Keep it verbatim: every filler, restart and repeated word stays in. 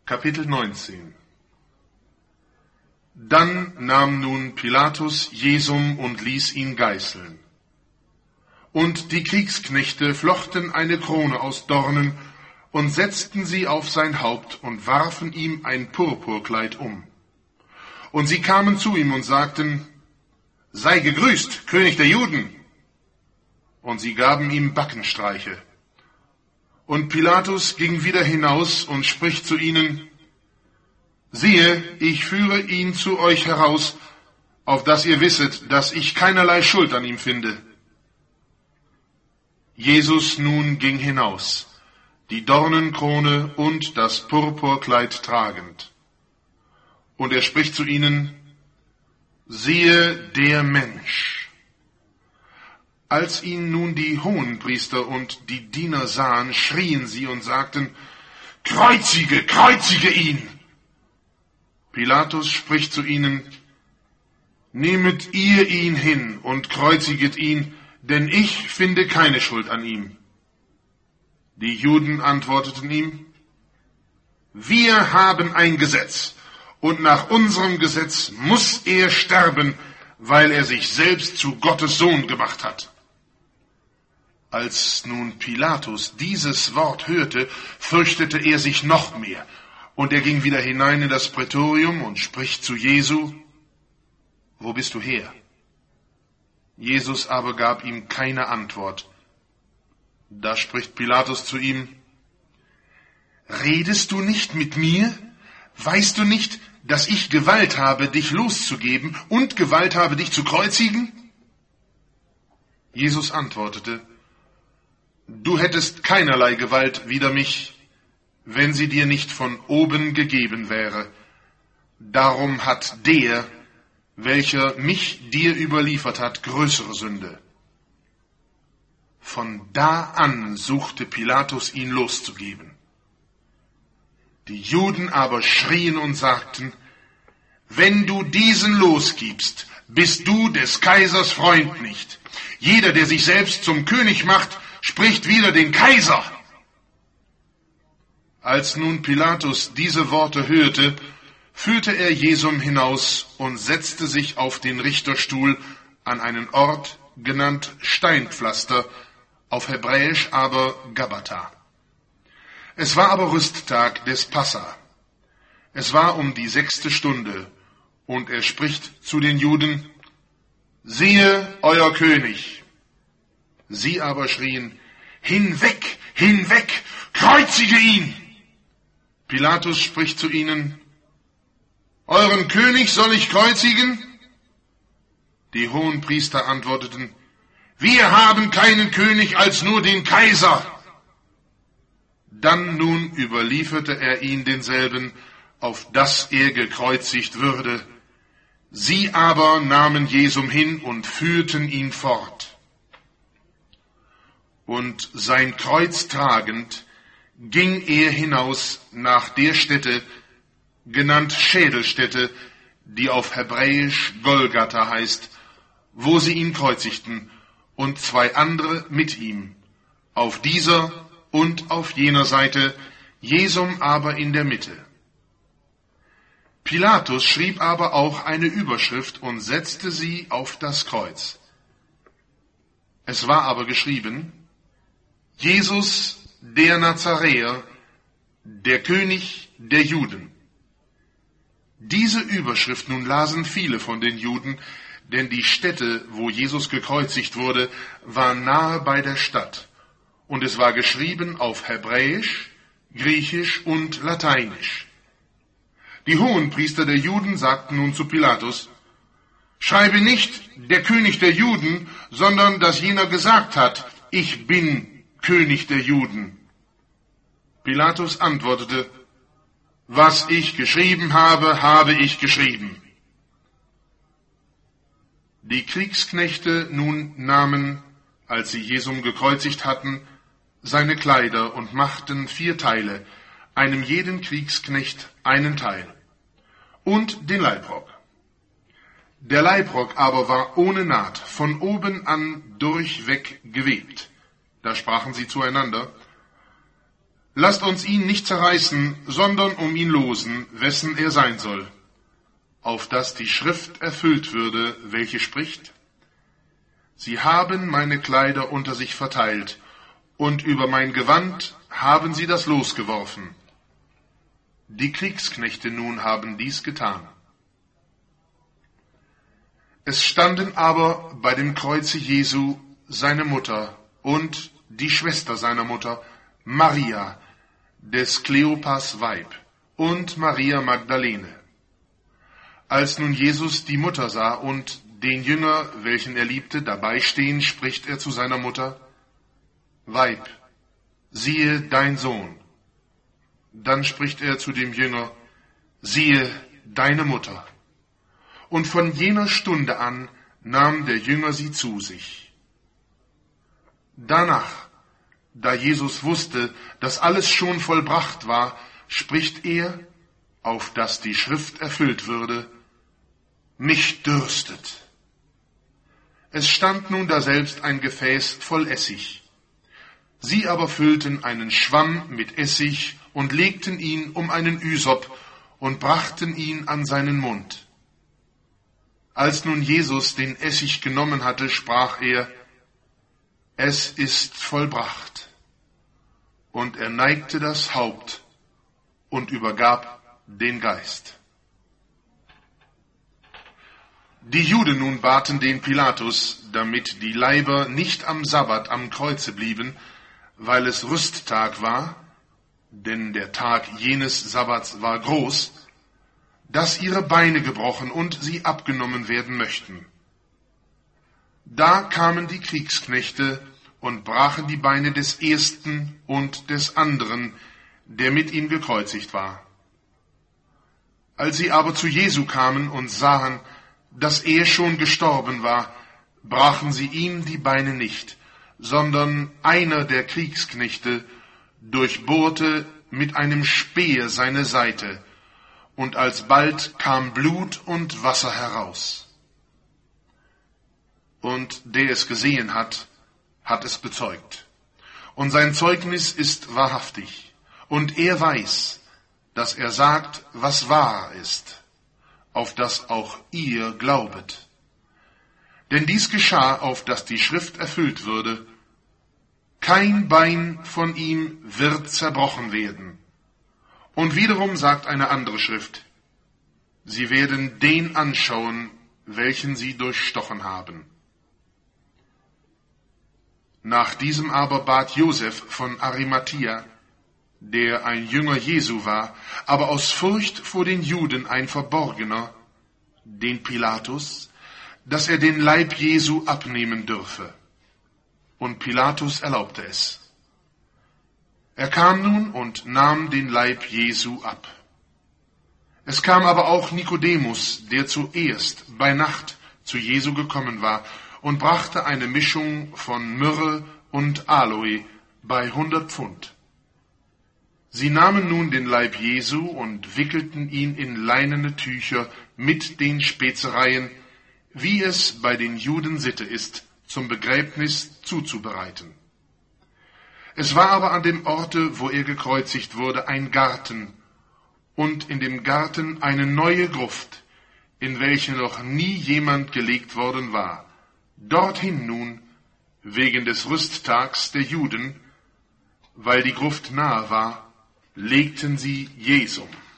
Kapitel neunzehn. Dann nahm nun Pilatus Jesum und ließ ihn geißeln. Und die Kriegsknechte flochten eine Krone aus Dornen und setzten sie auf sein Haupt und warfen ihm ein Purpurkleid um. Und sie kamen zu ihm und sagten: Sei gegrüßt, König der Juden! Und sie gaben ihm Backenstreiche. Und Pilatus ging wieder hinaus und spricht zu ihnen: Siehe, ich führe ihn zu euch heraus, auf dass ihr wisset, dass ich keinerlei Schuld an ihm finde. Jesus nun ging hinaus, die Dornenkrone und das Purpurkleid tragend. Und er spricht zu ihnen: Siehe der Mensch. Als ihn nun die Hohenpriester und die Diener sahen, schrien sie und sagten: Kreuzige, kreuzige ihn! Pilatus spricht zu ihnen: Nehmet ihr ihn hin und kreuziget ihn, denn ich finde keine Schuld an ihm. Die Juden antworteten ihm: Wir haben ein Gesetz, und nach unserem Gesetz muss er sterben, weil er sich selbst zu Gottes Sohn gemacht hat. Als nun Pilatus dieses Wort hörte, fürchtete er sich noch mehr, und er ging wieder hinein in das Prätorium und spricht zu Jesu: Wo bist du her? Jesus aber gab ihm keine Antwort. Da spricht Pilatus zu ihm: Redest du nicht mit mir? Weißt du nicht, dass ich Gewalt habe, dich loszugeben und Gewalt habe, dich zu kreuzigen? Jesus antwortete: Du hättest keinerlei Gewalt wider mich, wenn sie dir nicht von oben gegeben wäre. Darum hat der, welcher mich dir überliefert hat, größere Sünde. Von da an suchte Pilatus, ihn loszugeben. Die Juden aber schrien und sagten: Wenn du diesen losgibst, bist du des Kaisers Freund nicht. Jeder, der sich selbst zum König macht, spricht wider den Kaiser. Als nun Pilatus diese Worte hörte, führte er Jesum hinaus und setzte sich auf den Richterstuhl an einen Ort, genannt Steinpflaster, auf Hebräisch aber Gabbatha. Es war aber Rüsttag des Passa. Es war um die sechste Stunde, und er spricht zu den Juden: Siehe, euer König! Sie aber schrien: Hinweg, hinweg, kreuzige ihn! Pilatus spricht zu ihnen: Euren König soll ich kreuzigen? Die Hohenpriester antworteten: Wir haben keinen König als nur den Kaiser. Dann nun überlieferte er ihn denselben, auf dass er gekreuzigt würde. Sie aber nahmen Jesum hin und führten ihn fort. Und sein Kreuz tragend, ging er hinaus nach der Stätte, genannt Schädelstätte, die auf Hebräisch Golgatha heißt, wo sie ihn kreuzigten, und zwei andere mit ihm, auf dieser und auf jener Seite, Jesum aber in der Mitte. Pilatus schrieb aber auch eine Überschrift und setzte sie auf das Kreuz. Es war aber geschrieben: Jesus, der Nazaräer, der König der Juden. Diese Überschrift nun lasen viele von den Juden, denn die Stätte, wo Jesus gekreuzigt wurde, war nahe bei der Stadt, und es war geschrieben auf Hebräisch, Griechisch und Lateinisch. Die Hohenpriester der Juden sagten nun zu Pilatus: Schreibe nicht der König der Juden, sondern dass jener gesagt hat: Ich bin König der Juden. Pilatus antwortete: Was ich geschrieben habe, habe ich geschrieben. Die Kriegsknechte nun nahmen, als sie Jesum gekreuzigt hatten, seine Kleider und machten vier Teile, einem jeden Kriegsknecht einen Teil, und den Leibrock. Der Leibrock aber war ohne Naht, von oben an durchweg gewebt. Da sprachen sie zueinander: lasst uns ihn nicht zerreißen, sondern um ihn losen, wessen er sein soll, auf dass die Schrift erfüllt würde, welche spricht: Sie haben meine Kleider unter sich verteilt, und über mein Gewand haben sie das Los geworfen. Die Kriegsknechte nun haben dies getan. Es standen aber bei dem Kreuze Jesu seine Mutter und die Schwester seiner Mutter, Maria, des Kleopas Weib, und Maria Magdalene. Als nun Jesus die Mutter sah und den Jünger, welchen er liebte, dabei stehen, spricht er zu seiner Mutter: Weib, siehe dein Sohn. Dann spricht er zu dem Jünger: Siehe deine Mutter. Und von jener Stunde an nahm der Jünger sie zu sich. Danach, da Jesus wusste, dass alles schon vollbracht war, spricht er, auf dass die Schrift erfüllt würde: Mich dürstet. Es stand nun daselbst ein Gefäß voll Essig. Sie aber füllten einen Schwamm mit Essig und legten ihn um einen Ysop und brachten ihn an seinen Mund. Als nun Jesus den Essig genommen hatte, sprach er: Es ist vollbracht. Und er neigte das Haupt und übergab den Geist. Die Juden nun baten den Pilatus, damit die Leiber nicht am Sabbat am Kreuze blieben, weil es Rüsttag war, denn der Tag jenes Sabbats war groß, dass ihre Beine gebrochen und sie abgenommen werden möchten. Da kamen die Kriegsknechte und brachen die Beine des ersten und des anderen, der mit ihm gekreuzigt war. Als sie aber zu Jesu kamen und sahen, dass er schon gestorben war, brachen sie ihm die Beine nicht, sondern einer der Kriegsknechte durchbohrte mit einem Speer seine Seite, und alsbald kam Blut und Wasser heraus. Und der es gesehen hat, hat es bezeugt. Und sein Zeugnis ist wahrhaftig, und er weiß, dass er sagt, was wahr ist, auf das auch ihr glaubet. Denn dies geschah, auf dass die Schrift erfüllt würde: Kein Bein von ihm wird zerbrochen werden. Und wiederum sagt eine andere Schrift: Sie werden den anschauen, welchen sie durchstochen haben. Nach diesem aber bat Josef von Arimathia, der ein Jünger Jesu war, aber aus Furcht vor den Juden ein Verborgener, den Pilatus, dass er den Leib Jesu abnehmen dürfe. Und Pilatus erlaubte es. Er kam nun und nahm den Leib Jesu ab. Es kam aber auch Nikodemus, der zuerst bei Nacht zu Jesu gekommen war, und brachte eine Mischung von Myrrhe und Aloe bei hundert Pfund. Sie nahmen nun den Leib Jesu und wickelten ihn in leinene Tücher mit den Spezereien, wie es bei den Juden Sitte ist, zum Begräbnis zuzubereiten. Es war aber an dem Orte, wo er gekreuzigt wurde, ein Garten, und in dem Garten eine neue Gruft, in welche noch nie jemand gelegt worden war. Dorthin nun, wegen des Rüsttags der Juden, weil die Gruft nahe war, legten sie Jesum.